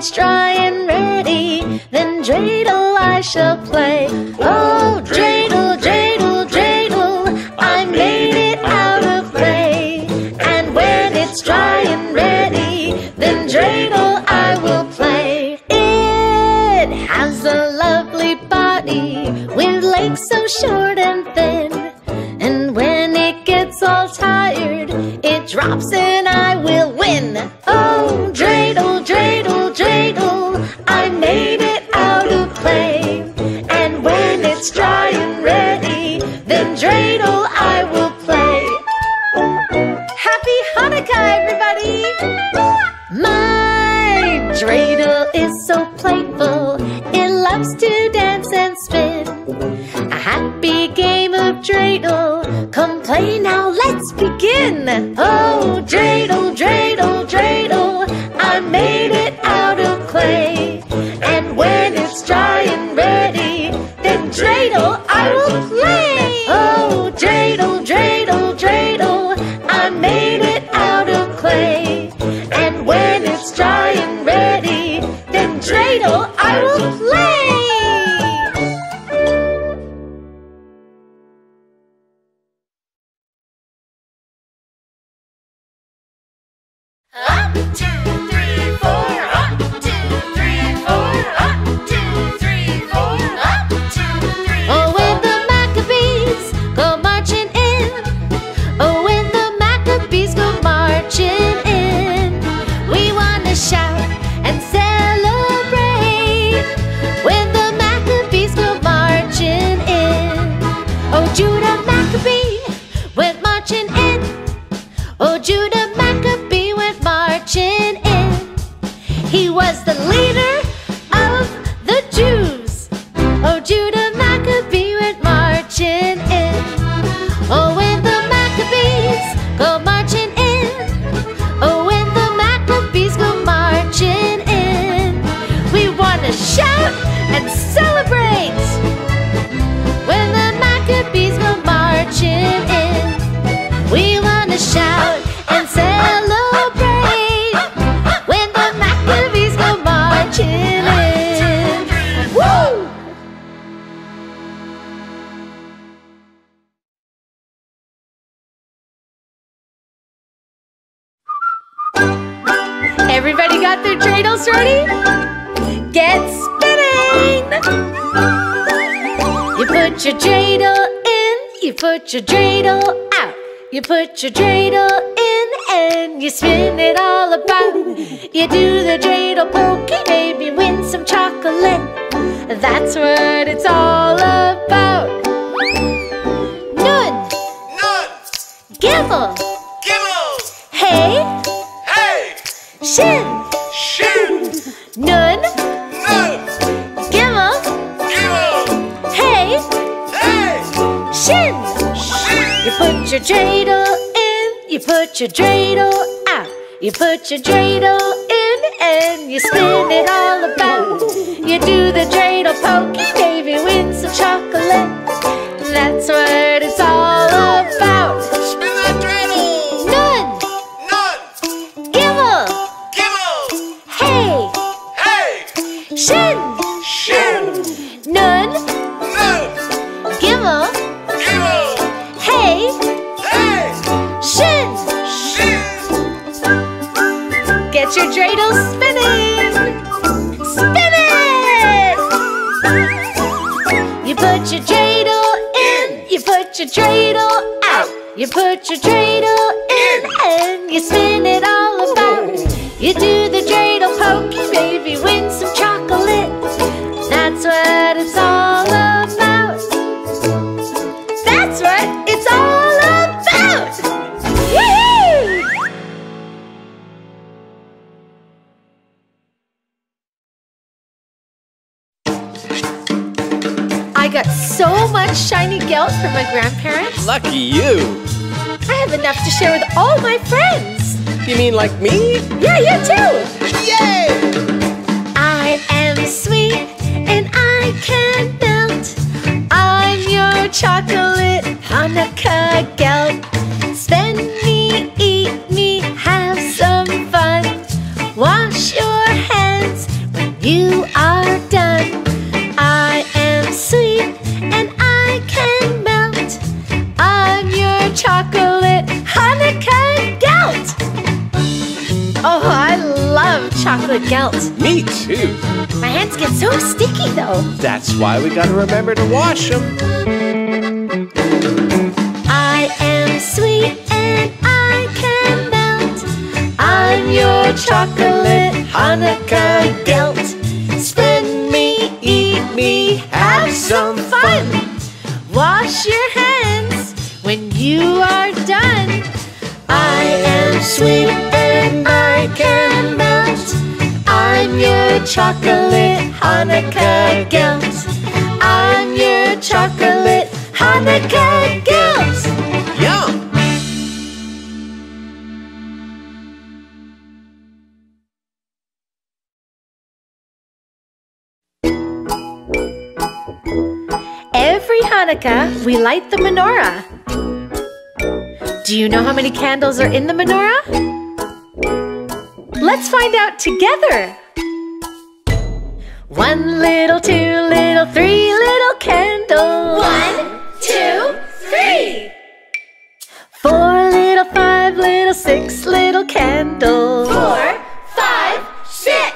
it's dry and ready, then dreidel I shall play. Oh, dreidel, dreidel, dreidel, I made it out of clay. And when it's dry and ready, then dreidel I will play. It has a lovely body with legs so short and thin. And when it gets all tired, it drops and I will win. Oh, dreidel, dreidel, dreidel, I made it out of clay. And when it's dry and ready, then dreidel I will play. Happy Hanukkah, everybody! My dreidel is so playful, it loves to dance and spin. A happy game of dreidel, come play now, let's begin. Oh, dreidel, dreidel, dreidel, I made it out of clay. And when it's dry and ready, then dreidel I will play. Oh, dreidel, dreidel, dreidel, I made it out of clay. And when it's dry and ready, then dreidel I will play. Up, 2, 3, 4. Up, 2, 3, 4. Up, 2, 3, 4. Up, 2, 3, 4. Oh, when the Maccabees go marching in. Oh, when the Maccabees go marching in. We wanna shout and celebrate when the Maccabees go marching in. Oh, Judah Maccabee went marching in. Oh, Judah Maccabee went marching in. He was the leader of the Jews. Oh, Judah Maccabee went marching in. Oh, when the Maccabees go marching in. Oh, when the Maccabees go marching in. We want to shout and celebrate when the Maccabees go marching in. We want to shout and celebrate when the Maccabees go marching in. Woo! Everybody got their dreidels ready? Get spinning! You put your dreidel in, you put your dreidel out. You put your dreidel in and you spin it all about. You do the dreidel pokey, maybe win some chocolate. That's what it's all about. Nun, Nun, Gimel, Gimel, Hey, Hey, Shin, Shin, Nun, Nun, Gimel, Gimel, Hey, Hey, Shin. Shin. You put your dreidel in, you put your dreidel out. You put your dreidel in and you spin it all about. You do the dreidel pokey, maybe win some chocolate. That's what it's all about. Spin that dreidel. Nun, Nun, Gimel, Gimel, Hey, Hey, Shin. Shin, Nun, Nun, Gimel, Gimel, Hey, Hey, Shin. Shin. Get your dreidel spinning. Spin it! You put your dreidel in, you put your dreidel out. You put your dreidel in and you spin it all about. You do the dreidel pokey, maybe win some chocolate. That's what it's all about. That's what it's all about. Woohoo! I got so much shiny gelt from my grandparents. Lucky you! I have enough to share with all my friends. You mean like me? Yeah, you too. Yay! I am sweet and I can melt. I'm your chocolate Hanukkah gelt. Spend me, eat me, have some fun. Wash your hands you are done. I am sweet and I can melt. I'm your chocolate Hanukkah gelt. Oh, I love chocolate gelt. Me too. My hands get so sticky though. That's why we gotta remember to wash them. I am sweet and I can melt. I'm your chocolate Hanukkah gelt. Spin me, eat me, have some fun. Wash your hands when you are done. I am sweet and I can melt. I'm your chocolate Hanukkah gelt. I'm your chocolate Hanukkah gelt. Yum! Every Hanukkah, we light the menorah. Do you know how many candles are in the menorah? Let's find out together. 1 little, 2 little, 3 little candles. 1, 2, 3. 4 little, 5 little, 6 little candles. 4, 5, 6.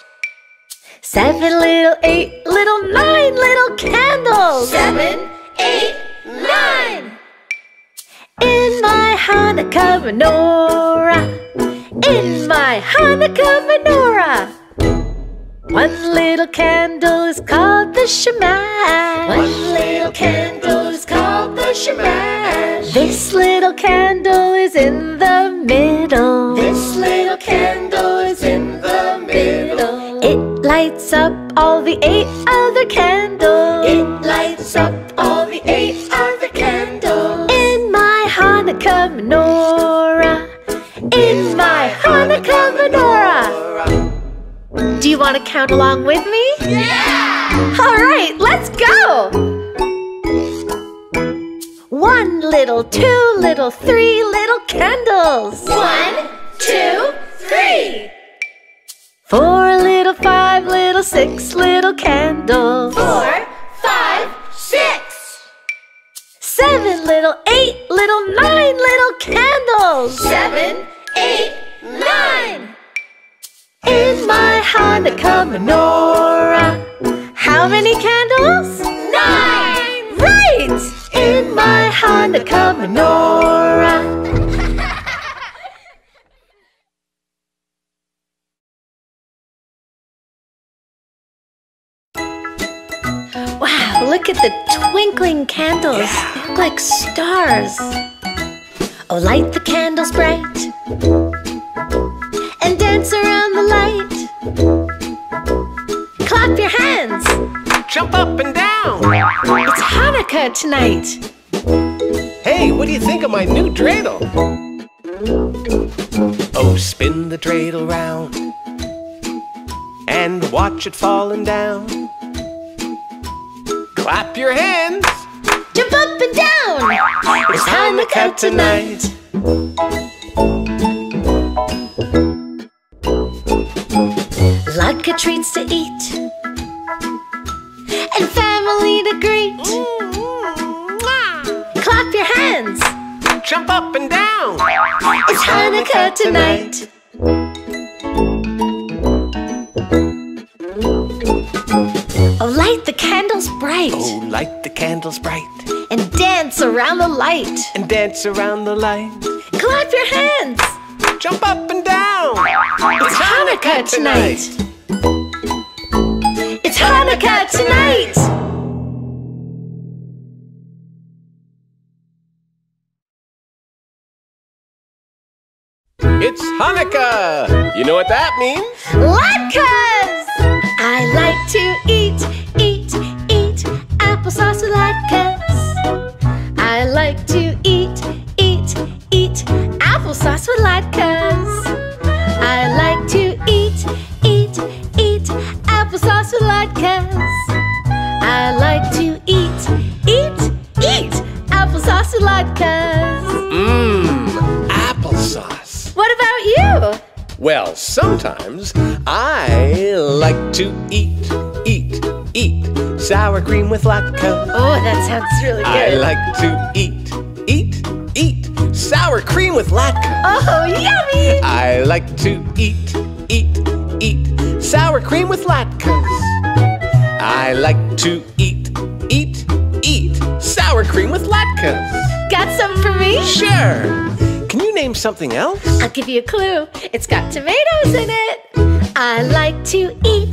7 little, 8 little, 9 little candles. 7, 8, 9. In my Hanukkah menorah. In my Hanukkah menorah. 1 little candle is called the shemash. 1 little candle is called the shemash. This little candle is in the middle. This little candle is in the middle. It lights up all the 8 other candles. It lights up all the 8 other candles. In my Hanukkah menorah. In my Hanukkah menorah. Do you want to count along with me? Yeah! All right, let's go! 1 little, 2 little, 3 little candles. 1, 2, 3. 4 little, 5 little, 6 little candles. 4, 5, 6. 7 little, 8 little, 9 little candles. 7, 8, 9. In my Hanukkah menorah. How many candles? 9! Right! In my Hanukkah menorah. Wow, look at the twinkling candles. They look like stars. Oh, light the candles bright and dance around the light. Clap your hands. Jump up and down. It's Hanukkah tonight. Hey, what do you think of my new dreidel? Oh, spin the dreidel round and watch it falling down. Clap your hands. Jump up and down. It's Hanukkah tonight. Vodka treats to eat and family to greet. Clap your hands. Jump up and down. It's Hanukkah tonight. Oh, light the candles bright Oh, light the candles bright and dance around the light. and dance around the light. Clap your hands. Jump up and down. It's Hanukkah tonight. It's Hanukkah tonight. It's Hanukkah. You know what that means? Latkes! I like to eat applesauce with latkes. I like to eat applesauce with latkes. I like to eat applesauce with latkes. I like to eat applesauce with latkes. Applesauce. What about you? Well, sometimes I like to eat sour cream with latke. Oh, that sounds really good. I like to eat sour cream with latke. Oh, yummy! I like to eat sour cream with latkes. I like to eat sour cream with latkes. Got some for me? Sure. Can you name something else? I'll give you a clue. It's got tomatoes in it. I like to eat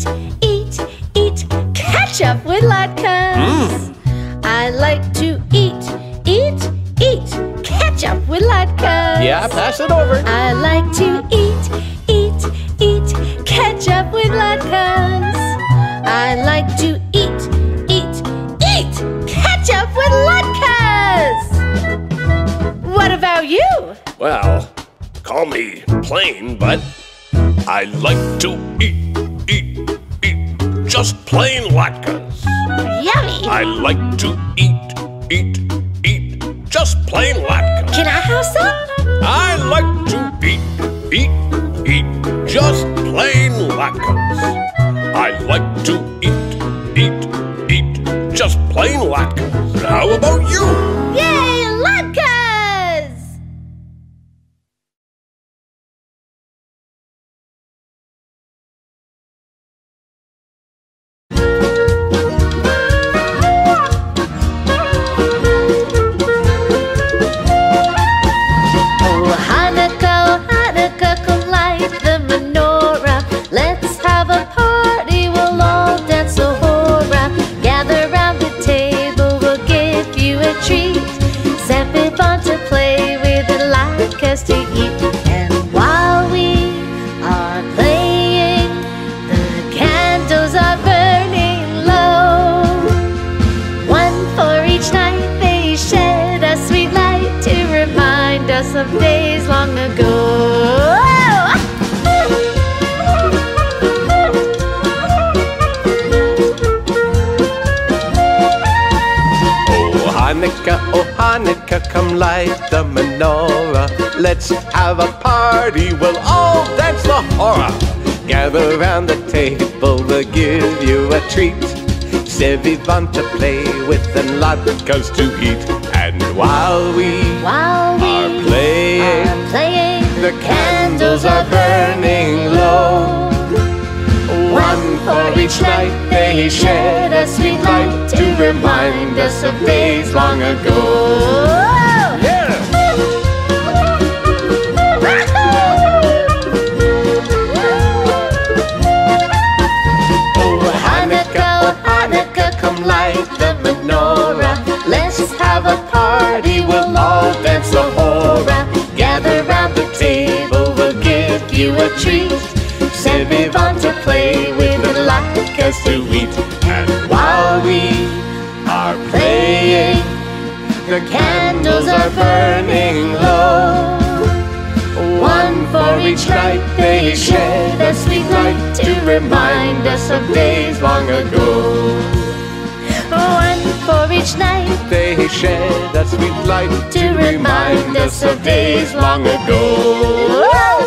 ketchup with latkes. I like to eat ketchup with latkes. Yeah, pass it over. I like to eat ketchup with latkes. I like to eat ketchup with latkes. What about you? Well, call me plain, but I like to eat just plain latkes. Yummy! I like to eat just plain latkes. Can I have some? I like to eat just plain latkes. I like to eat just plain latkes. How about you? Yay, latkes! Oh, Hanukkah, come light the menorah. Let's have a party, we'll all dance a hora. Gather round the table, we'll give you a treat. Set it on to play with the latkes to eat. And while we are playing, the candles are burning low. One for each night, they shed a sweet light to remind us of days long ago. Oh Hanukkah, come light the menorah. Let's have a party, we'll all dance the hora. Gather round the table, we'll give you a treat. Sevivant to play with and latkes to eat. And while we are playing, the candles are burning low. One for each night, they shed a sweet light to remind us of days long ago. Yeah! Oh Hanukkah, come light the menorah. Let's have a party, we'll all dance the hora. Gather round the table, we'll give you a treat. Sevivant to play with the latkes to eat. And while we are playing, the candles are burning low. One for each night, they shed a sweet light to remind us of days long ago. One for each night, they shed a sweet light to remind us of days long ago.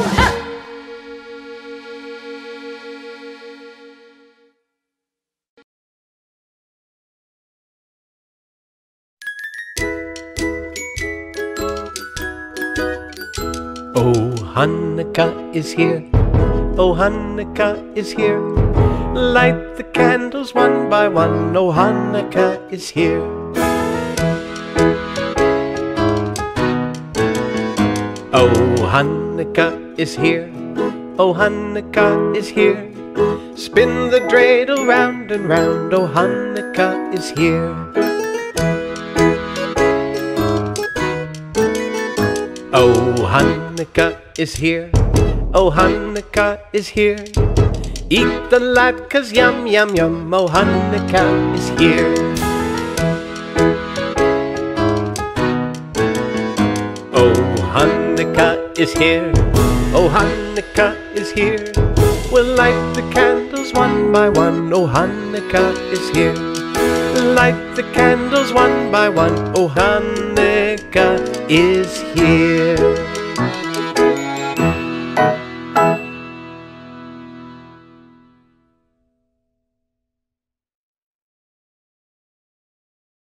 Oh, Hanukkah is here. Oh, Hanukkah is here. Light the candles one by one. Oh, Hanukkah is here. Oh, Hanukkah is here. Oh, Hanukkah is here. Spin the dreidel round and round. Oh, Hanukkah is here. Oh, Hanukkah is here. Oh, Hanukkah is here. Eat the latkes, yum, yum, yum. Oh, Hanukkah is here. Oh, Hanukkah is here. Oh, Hanukkah is here. We'll light the candles one by one. Oh, Hanukkah is here. Light the candles one by one. Oh, Hanukkah is here.